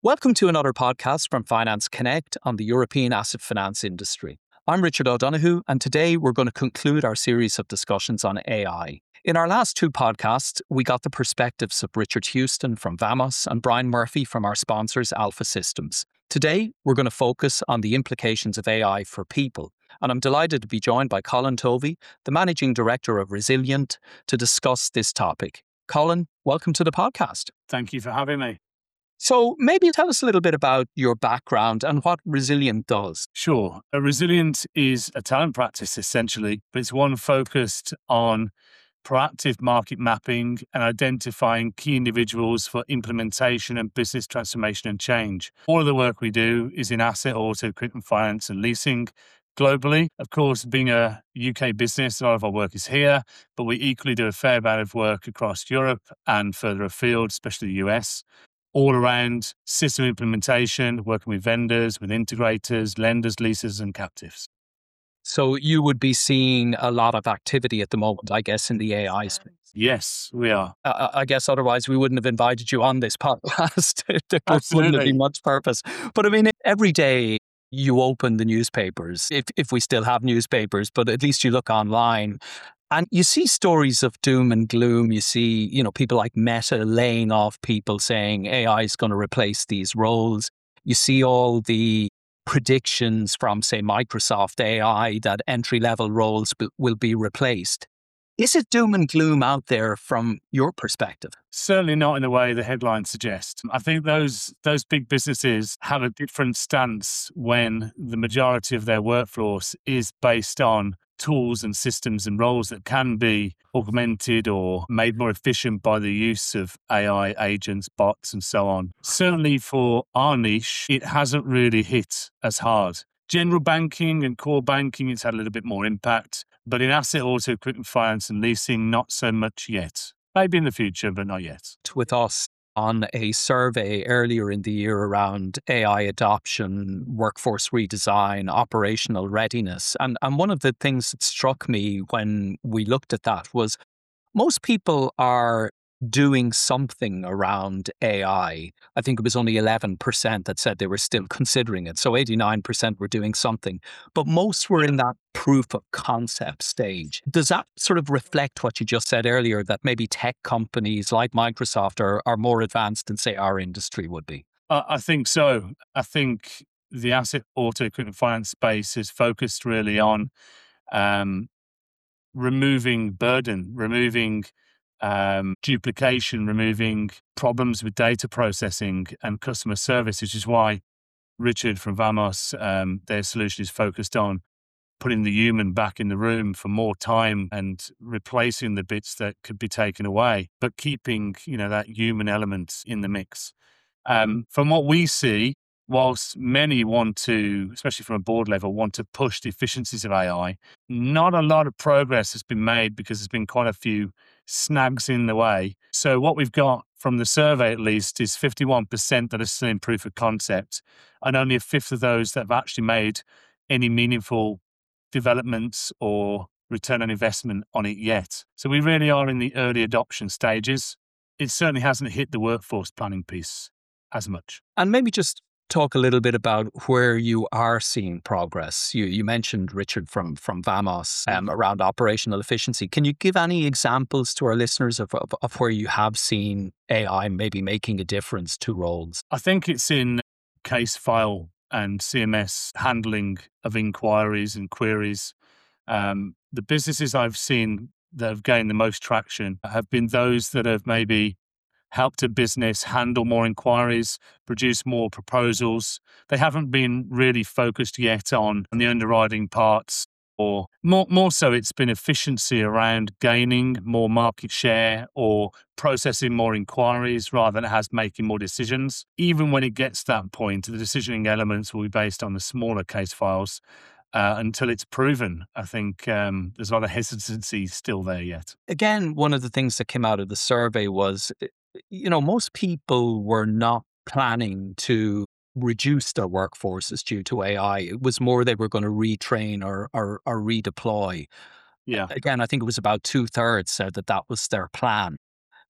Welcome to another podcast from Finance Connect on the European asset finance industry. I'm Richard O'Donoghue, and today we're going to conclude our series of discussions on AI. In our last two podcasts, we got the perspectives of Richard Houston from Vamos and Brian Murphy from our sponsors, Alpha Systems. Today, we're going to focus on the implications of AI for people. And I'm delighted to be joined by Colin Tovey, the Managing Director of Resilient, to discuss this topic. Colin, welcome to the podcast. Thank you for having me. So maybe tell us a little bit about your background and what Resilient does. Sure. Resilient is a talent practice, essentially, but it's one focused on proactive market mapping and identifying key individuals for implementation and business transformation and change. All of the work we do is in asset, auto, equipment finance and leasing globally. Of course, being a UK business, a lot of our work is here, but we equally do a fair amount of work across Europe and further afield, especially the US. All around system implementation, working with vendors, with integrators, lenders, leasers, and captives. So you would be seeing a lot of activity at the moment, I guess, in the AI space. Yes, we are. I guess otherwise we wouldn't have invited you on this podcast. There Absolutely. wouldn't have been much purpose. But I mean, every day you open the newspapers, if we still have newspapers, but at least you look online, and you see stories of doom and gloom. You see, people like Meta laying off people, saying AI is going to replace these roles. You see all the predictions from, say, Microsoft AI that entry-level roles will be replaced. Is it doom and gloom out there from your perspective? Certainly not in the way the headlines suggest. I think those big businesses have a different stance when the majority of their workforce is based on tools and systems and roles that can be augmented or made more efficient by the use of AI agents, bots, and so on. Certainly for our niche, it hasn't really hit as hard. General banking and core banking, it's had a little bit more impact, but in asset, auto, equipment finance and leasing, not so much yet. Maybe in the future, but not yet. With us on a survey earlier in the year around AI adoption, workforce redesign, operational readiness. And one of the things that struck me when we looked at that was most people are doing something around AI. I think it was only 11% that said they were still considering it. So 89% were doing something, but most were in that proof of concept stage. Does that sort of reflect what you just said earlier, that maybe tech companies like Microsoft are more advanced than, say, our industry would be? I think so. I think the asset, auto, equipment finance space is focused really on removing burden, removing duplication, removing problems with data processing and customer service, which is why Richard from Vamos, their solution is focused on putting the human back in the room for more time and replacing the bits that could be taken away, but keeping, that human element in the mix. From what we see, whilst many want to, especially from a board level, want to push the efficiencies of AI, not a lot of progress has been made because there's been quite a few snags in the way. So what we've got from the survey, at least, is 51% that are still in proof of concept, and only a fifth of those that have actually made any meaningful developments or return on investment on it yet. So we really are in the early adoption stages. It certainly hasn't hit the workforce planning piece as much. And maybe just talk a little bit about where you are seeing progress. You mentioned, Richard, from Vamos around operational efficiency. Can you give any examples to our listeners of where you have seen AI maybe making a difference to roles? I think it's in case file and CMS handling of inquiries and queries. The businesses I've seen that have gained the most traction have been those that have maybe helped a business handle more inquiries, produce more proposals. They haven't been really focused yet on the underwriting parts, or more so it's been efficiency around gaining more market share or processing more inquiries rather than it has making more decisions. Even when it gets to that point, the decisioning elements will be based on the smaller case files until it's proven. I think there's a lot of hesitancy still there yet. Again, one of the things that came out of the survey was, most people were not planning to reduce their workforces due to AI. It was more they were going to retrain or redeploy. Yeah. Again, I think it was about 2/3 said that was their plan.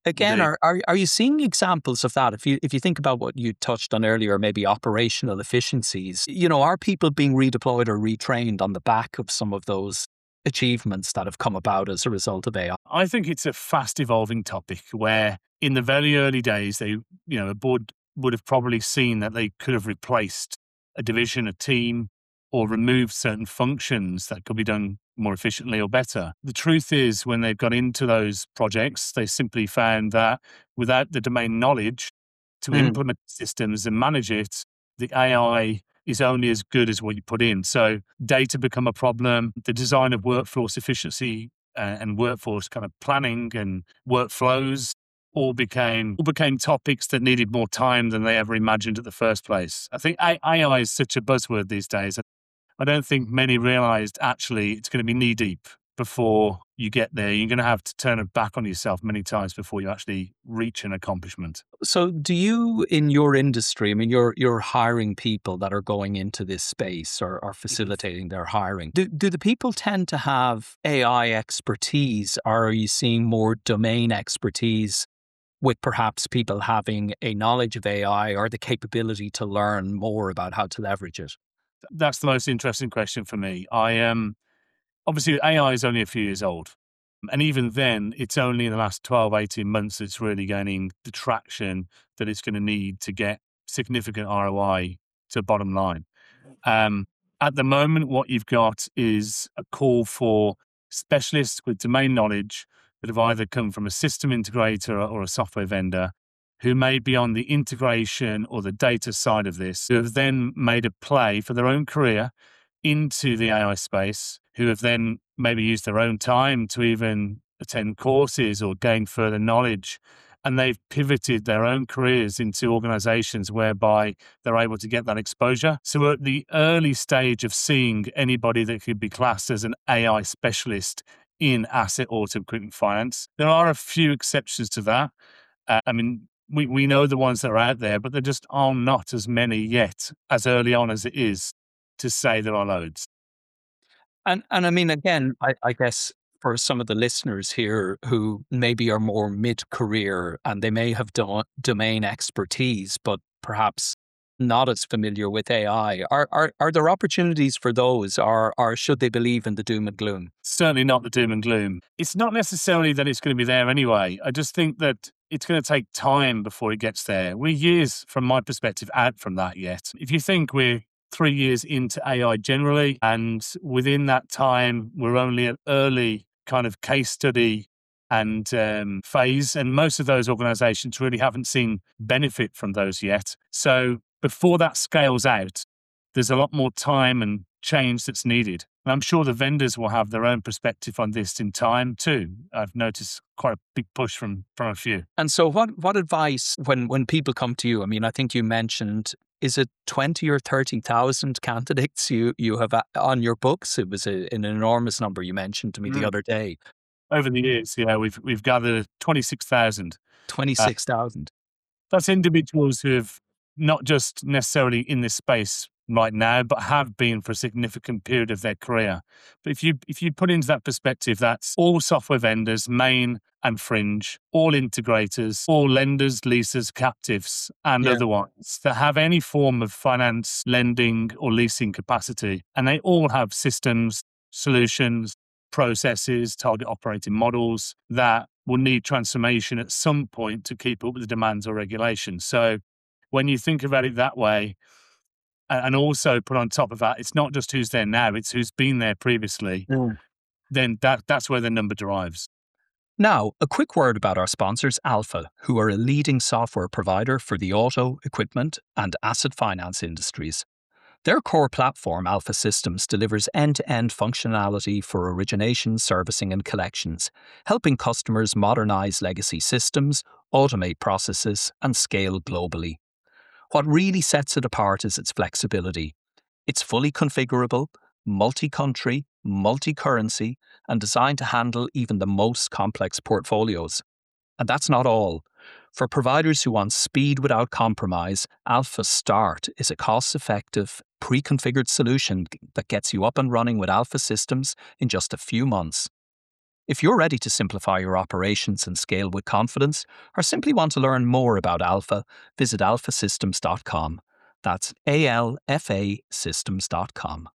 Again, Indeed. are you seeing examples of that? If you think about what you touched on earlier, maybe operational efficiencies, are people being redeployed or retrained on the back of some of those achievements that have come about as a result of AI? I think it's a fast evolving topic where in the very early days, a board would have probably seen that they could have replaced a division, a team, or removed certain functions that could be done more efficiently or better. The truth is, when they've got into those projects, they simply found that without the domain knowledge to Mm. implement systems and manage it, the AI is only as good as what you put in. So data become a problem. The design of workforce efficiency and workforce kind of planning and workflows all became topics that needed more time than they ever imagined at the first place. I think AI is such a buzzword these days. I don't think many realized actually it's going to be knee deep before you get there. You're going to have to turn it back on yourself many times before you actually reach an accomplishment. So, do you, in your industry, I mean, you're hiring people that are going into this space or Mhm. facilitating their hiring. Do the people tend to have AI expertise, or are you seeing more domain expertise with perhaps people having a knowledge of AI or the capability to learn more about how to leverage it? That's the most interesting question for me. I am obviously AI is only a few years old. And even then, it's only in the last 12, 18 months it's really gaining the traction that it's going to need to get significant ROI to bottom line. Um, at the moment, what you've got is a call for specialists with domain knowledge that have either come from a system integrator or a software vendor who may be on the integration or the data side of this, who have then made a play for their own career into the AI space, who have then maybe used their own time to even attend courses or gain further knowledge. And they've pivoted their own careers into organizations whereby they're able to get that exposure. So we're at the early stage of seeing anybody that could be classed as an AI specialist in asset auto equipment finance. There are a few exceptions to that. I mean, we know the ones that are out there, but there just are not as many yet, as early on as it is to say there are loads. And I mean, again, I guess for some of the listeners here who maybe are more mid-career and they may have domain expertise, but perhaps not as familiar with AI, are there opportunities for those, or should they believe in the doom and gloom? Certainly not the doom and gloom. It's not necessarily that it's going to be there anyway. I just think that it's going to take time before it gets there. We're years, from my perspective, out from that yet. If you think we're 3 years into AI generally, and within that time, we're only an early kind of case study and phase, and most of those organizations really haven't seen benefit from those yet. So before that scales out, there's a lot more time and change that's needed. And I'm sure the vendors will have their own perspective on this in time too. I've noticed quite a big push from a few. And so, what advice when people come to you? I mean, I think you mentioned, is it 20 or 30,000 candidates you have on your books? It was an enormous number you mentioned to me the Mm. other day. Over the years, we've gathered 26,000. Uh, 26,000. that's individuals who have not just necessarily in this space right now, but have been for a significant period of their career. But if you put into that perspective, that's all software vendors, main and fringe, all integrators, all lenders, leasers, captives, and Yeah. other ones that have any form of finance, lending, or leasing capacity. And they all have systems, solutions, processes, target operating models that will need transformation at some point to keep up with the demands or regulations. So when you think about it that way, and also put on top of that, it's not just who's there now, it's who's been there previously, then that's where the number derives. Now, a quick word about our sponsors, Alpha, who are a leading software provider for the auto, equipment, and asset finance industries. Their core platform, Alpha Systems, delivers end-to-end functionality for origination, servicing, and collections, helping customers modernize legacy systems, automate processes, and scale globally. What really sets it apart is its flexibility. It's fully configurable, multi-country, multi-currency, and designed to handle even the most complex portfolios. And that's not all. For providers who want speed without compromise, Alpha Start is a cost-effective, pre-configured solution that gets you up and running with Alpha Systems in just a few months. If you're ready to simplify your operations and scale with confidence, or simply want to learn more about Alpha, visit alphasystems.com. That's ALFA systems.com.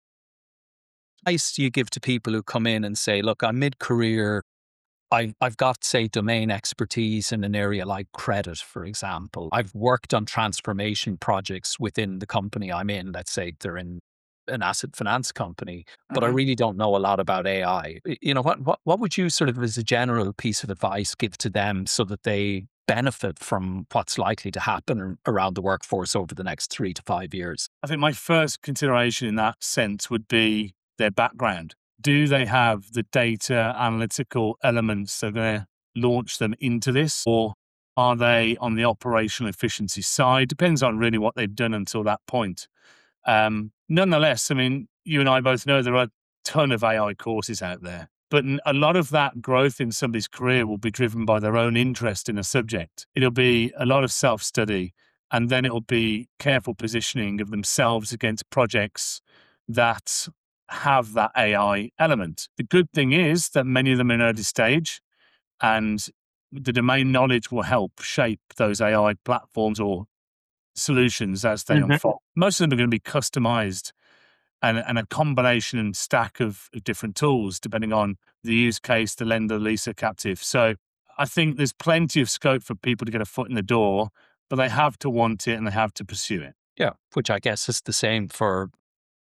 Advice do you give to people who come in and say, look, I'm mid-career, I've got, say, domain expertise in an area like credit, for example. I've worked on transformation projects within the company I'm in. Let's say they're in an asset finance company, but I really don't know a lot about AI. What would you sort of, as a general piece of advice, give to them so that they benefit from what's likely to happen around the workforce over the next 3 to 5 years? I think my first consideration in that sense would be their background. Do they have the data analytical elements that are going to launch them into this? Or are they on the operational efficiency side? Depends on really what they've done until that point. Nonetheless, I mean, you and I both know there are a ton of AI courses out there, but a lot of that growth in somebody's career will be driven by their own interest in a subject. It'll be a lot of self-study, and then it'll be careful positioning of themselves against projects that have that AI element. The good thing is that many of them are in early stage, and the domain knowledge will help shape those AI platforms or solutions as they unfold. Most of them are going to be customized and a combination and stack of different tools, depending on the use case, the lender, leaser, captive. So I think there's plenty of scope for people to get a foot in the door, but they have to want it and they have to pursue it. Yeah, which I guess is the same for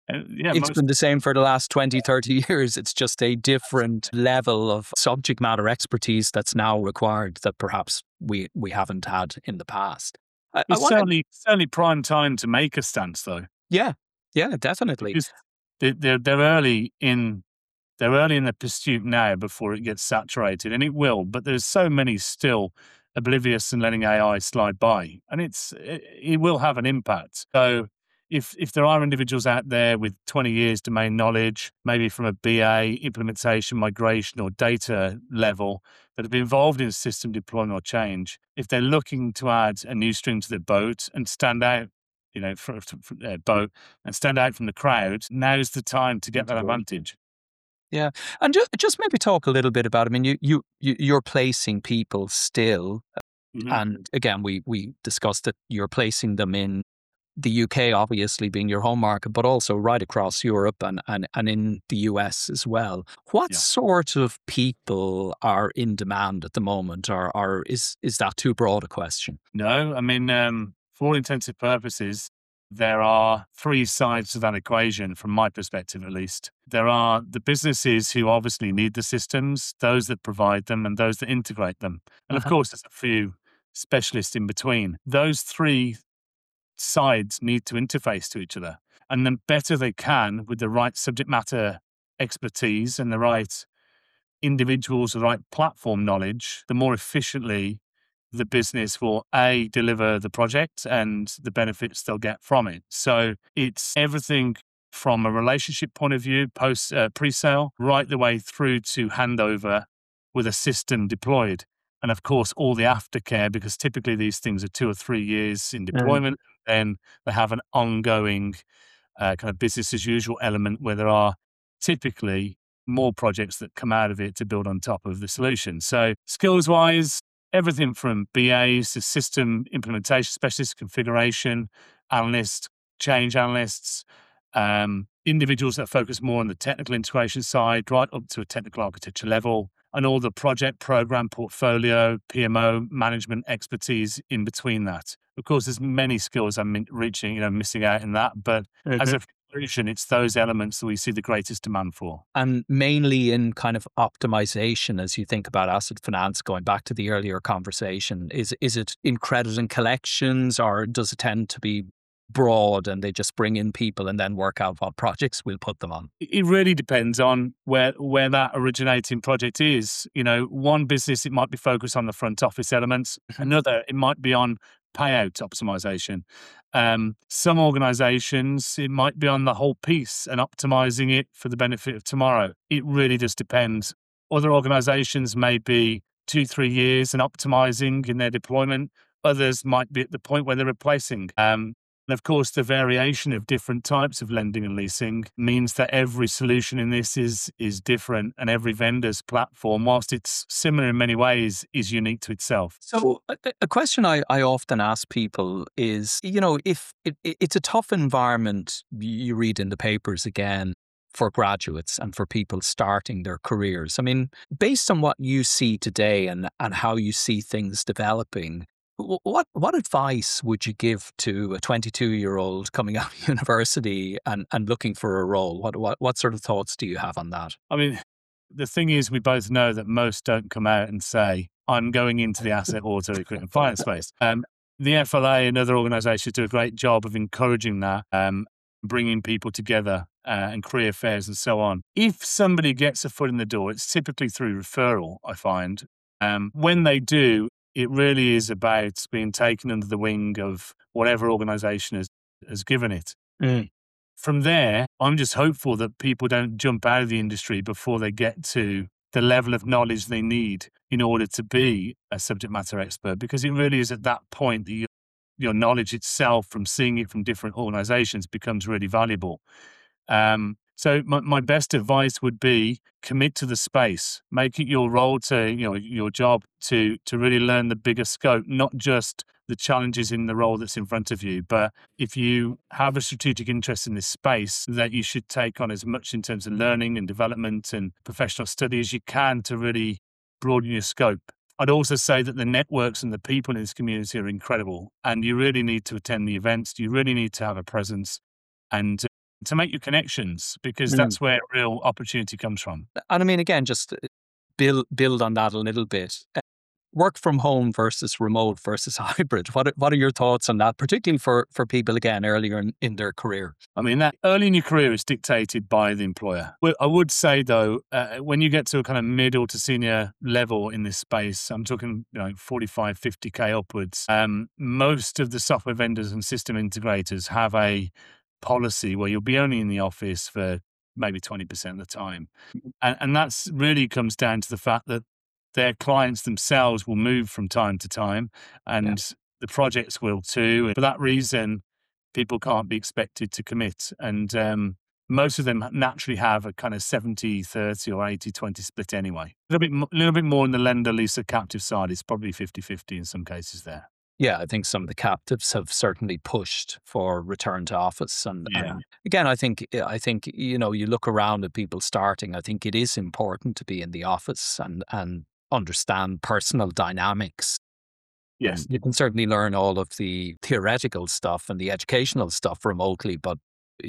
It's been the same for the last 20, 30 years. It's just a different level of subject matter expertise that's now required that perhaps we haven't had in the past. It's certainly prime time to make a stance, though. Yeah, definitely. Because they're early in the pursuit now before it gets saturated, and it will. But there's so many still oblivious and letting AI slide by, and it will have an impact. So if there are individuals out there with 20 years domain knowledge, maybe from a BA, implementation, migration, or data level, that have been involved in system deployment or change, if they're looking to add a new string to the boat and stand out, from boat and stand out from the crowd, now's the time to get that advantage. Yeah, and just maybe talk a little bit about. I mean, you're placing people still, and again, we discussed that you're placing them in the UK, obviously being your home market, but also right across Europe and in the US as well. What sort of people are in demand at the moment, or is that too broad a question? No, I mean, for all intensive purposes, there are three sides to that equation, from my perspective at least. There are the businesses who obviously need the systems, those that provide them, and those that integrate them. And of course, there's a few specialists in between. Those three sides need to interface to each other. And the better they can with the right subject matter expertise and the right individuals, the right platform knowledge, the more efficiently the business will deliver the project and the benefits they'll get from it. So it's everything from a relationship point of view, post pre-sale, right the way through to handover with a system deployed. And of course, all the aftercare, because typically these things are 2 or 3 years in deployment. Then they have an ongoing kind of business as usual element where there are typically more projects that come out of it to build on top of the solution. So skills wise, everything from BAs to system implementation specialists, configuration analysts, change analysts, individuals that focus more on the technical integration side, right up to a technical architecture level, and all the project, program, portfolio, PMO, management expertise in between that. Of course, there's many skills I'm missing out in that, but as a conclusion, it's those elements that we see the greatest demand for. And mainly in kind of optimization, as you think about asset finance, going back to the earlier conversation, is it in credit and collections, or does it tend to be broad and they just bring in people and then work out what projects we'll put them on? It really depends on where that originating project is. One business, it might be focused on the front office elements. Another, it might be on payout optimization. Some organizations, it might be on the whole piece and optimizing it for the benefit of tomorrow. It really just depends. Other organizations may be 2-3 years and optimizing in their deployment. Others might be at the point where they're replacing. And of course, the variation of different types of lending and leasing means that every solution in this is different, and every vendor's platform, whilst it's similar in many ways, is unique to itself. So, a question I often ask people is, if it's a tough environment, you read in the papers again, for graduates and for people starting their careers. I mean, based on what you see today and how you see things developing, what advice would you give to a 22-year-old coming out of university and looking for a role? What sort of thoughts do you have on that? I mean, the thing is, we both know that most don't come out and say, I'm going into the asset auto equipment finance space. The FLA and other organizations do a great job of encouraging that, bringing people together and career fairs and so on. If somebody gets a foot in the door, it's typically through referral, I find. When they do, it really is about being taken under the wing of whatever organization has given it. Mm. From there, I'm just hopeful that people don't jump out of the industry before they get to the level of knowledge they need in order to be a subject matter expert, because it really is at that point that your knowledge itself, from seeing it from different organizations, becomes really valuable. So my best advice would be commit to the space, make it your role your job to really learn the bigger scope, not just the challenges in the role that's in front of you. But if you have a strategic interest in this space, that you should take on as much in terms of learning and development and professional study as you can to really broaden your scope. I'd also say that the networks and the people in this community are incredible, and you really need to attend the events. You really need to have a presence and to make your connections, because that's where real opportunity comes from. And I mean, again, just build on that a little bit. Work from home versus remote versus hybrid. What are your thoughts on that, particularly for people, again, earlier in their career? I mean, that early in your career is dictated by the employer. Well, I would say, though, when you get to a kind of middle to senior level in this space, I'm talking 45, 50K upwards, most of the software vendors and system integrators have a policy where you'll be only in the office for maybe 20% of the time. And that's really comes down to the fact that their clients themselves will move from time to time, and the projects will too. And for that reason, people can't be expected to commit. And most of them naturally have a kind of 70-30 or 80-20 split anyway. A little bit more in the lender, leaser, captive side. It's probably 50-50 in some cases there. Yeah, I think some of the captives have certainly pushed for return to office. And again, I think you look around at people starting. I think it is important to be in the office and understand personal dynamics. Yes. You can certainly learn all of the theoretical stuff and the educational stuff remotely, but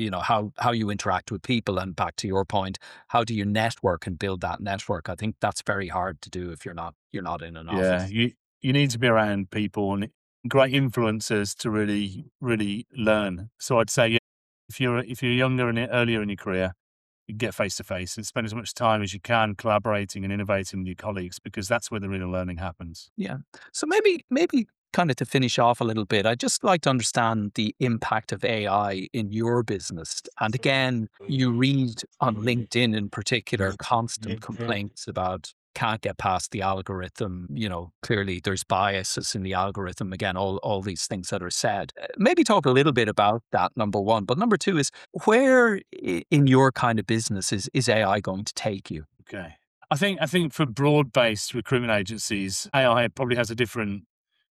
how you interact with people, and back to your point, how do you network and build that network? I think that's very hard to do if you're not in an office. Yeah, you need to be around people and great influencers to really, really learn. So I'd say if you're younger and earlier in your career, you get face to face and spend as much time as you can collaborating and innovating with your colleagues, because that's where the real learning happens. Yeah. So maybe kind of to finish off a little bit, I'd just like to understand the impact of AI in your business. And again, you read on LinkedIn in particular constant complaints about can't get past the algorithm. Clearly there's biases in the algorithm. Again, all these things that are said. Maybe talk a little bit about that, number one. But number two is, where in your kind of business is AI going to take you? Okay. I think for broad-based recruitment agencies, AI probably has a different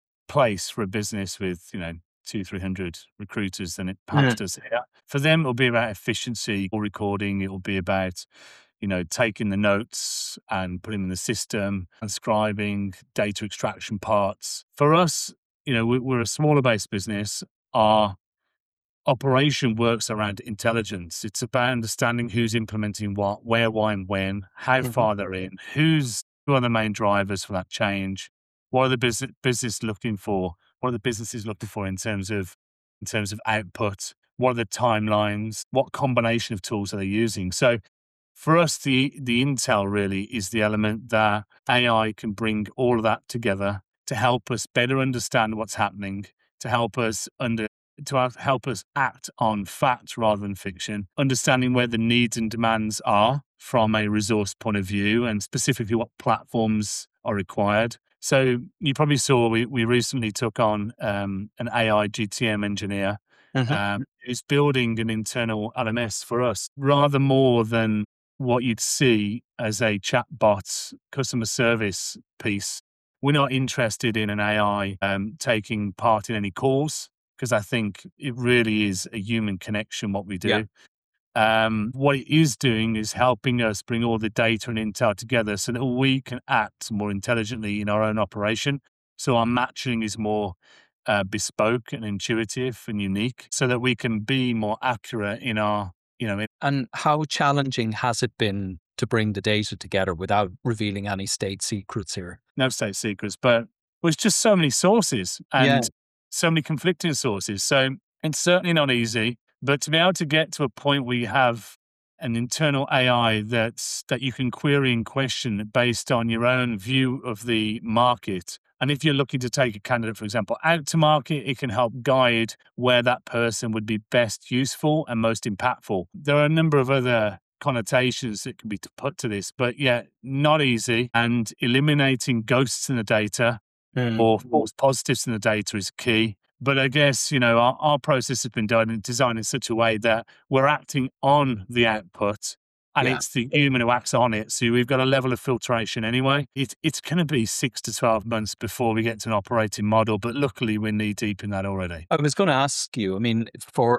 place for a business with 200-300 recruiters than it perhaps does here. For them, it'll be about efficiency or recording. It'll be about taking the notes and putting them in the system, transcribing, data extraction parts. For us, we're a smaller based business. Our operation works around intelligence. It's about understanding who's implementing what, where, why, and when, how far they're in, who are the main drivers for that change, what are the business looking for, what are the businesses looking for in terms of output, what are the timelines, what combination of tools are they using. So for us, the intel really is the element that AI can bring all of that together to help us better understand what's happening, to help us act on fact rather than fiction, understanding where the needs and demands are from a resource point of view, and specifically what platforms are required. So you probably saw we recently took on an AI GTM engineer who's building an internal LMS for us, rather more than what you'd see as a chatbot customer service piece. We're not interested in an AI taking part in any calls, because I think it really is a human connection, what we do. Yeah. What it is doing is helping us bring all the data and intel together so that we can act more intelligently in our own operation. So our matching is more bespoke and intuitive and unique, so that we can be more accurate in our, And how challenging has it been to bring the data together without revealing any state secrets here? no state secrets, but there's just so many sources Yeah. and so many conflicting sources. So it's certainly not easy, but to be able to get to a point where you have an internal AI that you can query and question based on your own view of the market. And if you're looking to take a candidate, for example, out to market, it can help guide where that person would be best useful and most impactful. There are a number of other connotations that can be put to this, but yeah, not easy. And eliminating ghosts in the data or false positives in the data is key. But I guess, our process has been designed in such a way that we're acting on the output, and Yeah. it's the human who acts on it. So we've got a level of filtration anyway. It's going to be 6 to 12 months before we get to an operating model, but luckily we're knee deep in that already. I was going to ask you, I mean,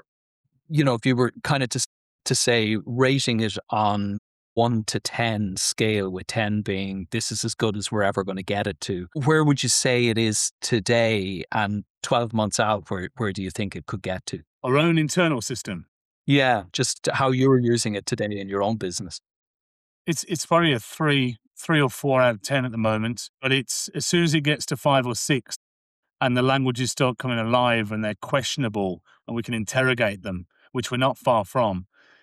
if you were kind of to say rating it on 1 to 10 scale, with 10 being this is as good as we're ever going to get it to, where would you say it is today, and 12 months out, where do you think it could get to? Our own internal system. Yeah, just how you're using it today in your own business. It's probably a 3 or 4 out of 10 at the moment, but it's as soon as it gets to 5 or 6 and the languages start coming alive and they're questionable and we can interrogate them, which we're not far from,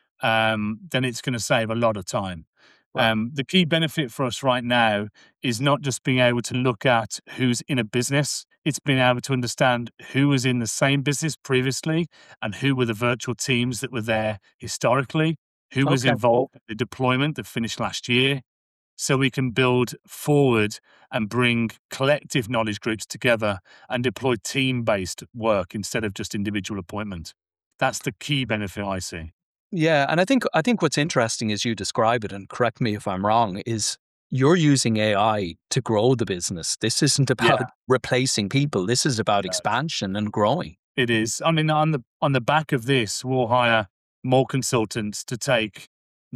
then it's going to save a lot of time. Right. The key benefit for us right now is not just being able to look at who's in a business, it's being able to understand who was in the same business previously and who were the virtual teams that were there historically, who was Okay. involved in the deployment that finished last year. So we can build forward and bring collective knowledge groups together and deploy team-based work instead of just individual appointment. That's the key benefit I see. Yeah, and I think what's interesting as you describe it, and correct me if I'm wrong, is you're using AI to grow the business. This isn't about replacing people. This is about expansion and growing. It is. I mean, on the back of this, we'll hire more consultants to take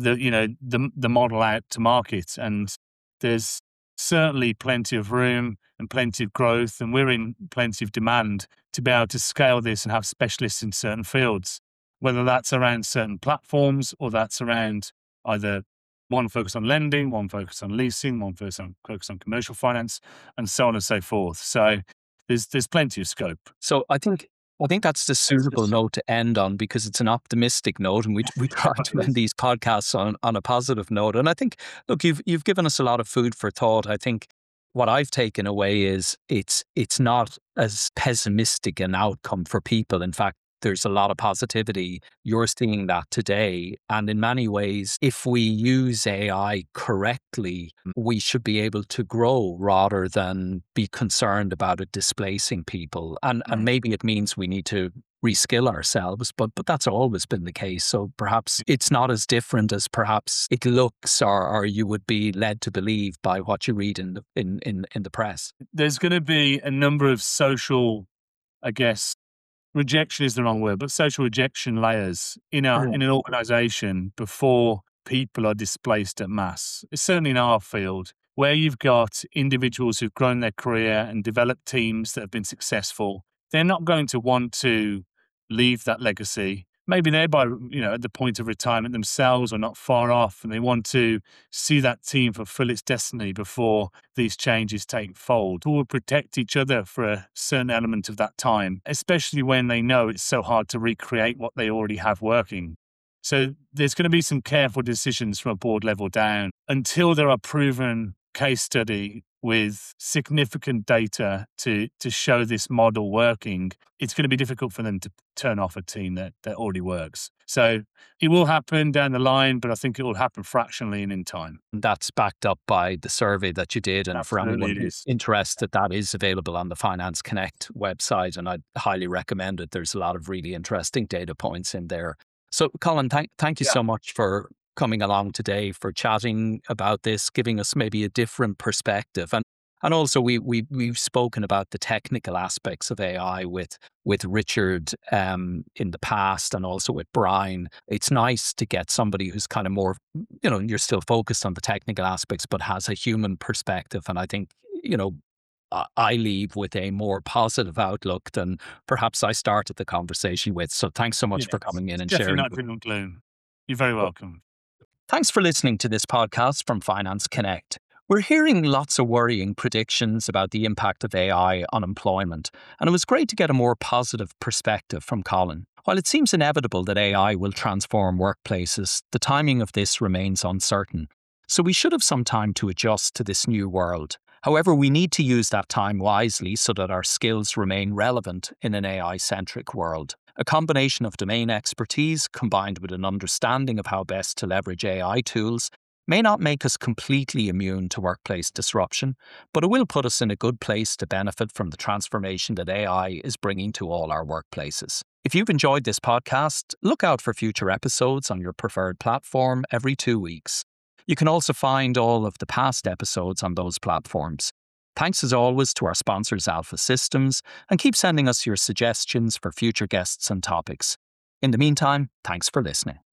the model out to market, and there's certainly plenty of room and plenty of growth, and we're in plenty of demand to be able to scale this and have specialists in certain fields, whether that's around certain platforms or that's around either one focus on lending, one focus on leasing, one focus on commercial finance, and so on and so forth. So there's plenty of scope. So I think that's the suitable note to end on, because it's an optimistic note, and we try to end these podcasts on a positive note. And I think, look, you've given us a lot of food for thought. I think what I've taken away is it's not as pessimistic an outcome for people. In fact, there's a lot of positivity. You're seeing that today. And in many ways, if we use AI correctly, we should be able to grow rather than be concerned about it displacing people. And maybe it means we need to reskill ourselves, but that's always been the case. So perhaps it's not as different as perhaps it looks, or you would be led to believe by what you read in the press. There's going to be a number of social, I guess, rejection is the wrong word, but social rejection layers in an organization before people are displaced at mass. It's certainly in our field, where you've got individuals who've grown their career and developed teams that have been successful. They're not going to want to leave that legacy. Maybe they're at the point of retirement themselves or not far off, and they want to see that team fulfill its destiny before these changes take fold. We will protect each other for a certain element of that time, especially when they know it's so hard to recreate what they already have working. So there's going to be some careful decisions from a board level down until there are proven case study with significant data to show this model working, it's going to be difficult for them to turn off a team that already works. So it will happen down the line, but I think it will happen fractionally and in time. That's backed up by the survey that you did. And Absolutely, for anyone who's interested, that is available on the Finance Connect website. And I'd highly recommend it. There's a lot of really interesting data points in there. So Colin, thank you so much for coming along today, for chatting about this, giving us maybe a different perspective. And also we've spoken about the technical aspects of AI with Richard in the past, and also with Brian. It's nice to get somebody who's kind of more, you're still focused on the technical aspects, but has a human perspective. And I think, I leave with a more positive outlook than perhaps I started the conversation with. So thanks so much for coming in and sharing. Definitely not gloom. You're very welcome. Thanks for listening to this podcast from Finance Connect. We're hearing lots of worrying predictions about the impact of AI on employment, and it was great to get a more positive perspective from Colin. While it seems inevitable that AI will transform workplaces, the timing of this remains uncertain. So we should have some time to adjust to this new world. However, we need to use that time wisely so that our skills remain relevant in an AI-centric world. A combination of domain expertise combined with an understanding of how best to leverage AI tools may not make us completely immune to workplace disruption, but it will put us in a good place to benefit from the transformation that AI is bringing to all our workplaces. If you've enjoyed this podcast, look out for future episodes on your preferred platform every 2 weeks. You can also find all of the past episodes on those platforms. Thanks as always to our sponsors Alpha Systems, and keep sending us your suggestions for future guests and topics. In the meantime, thanks for listening.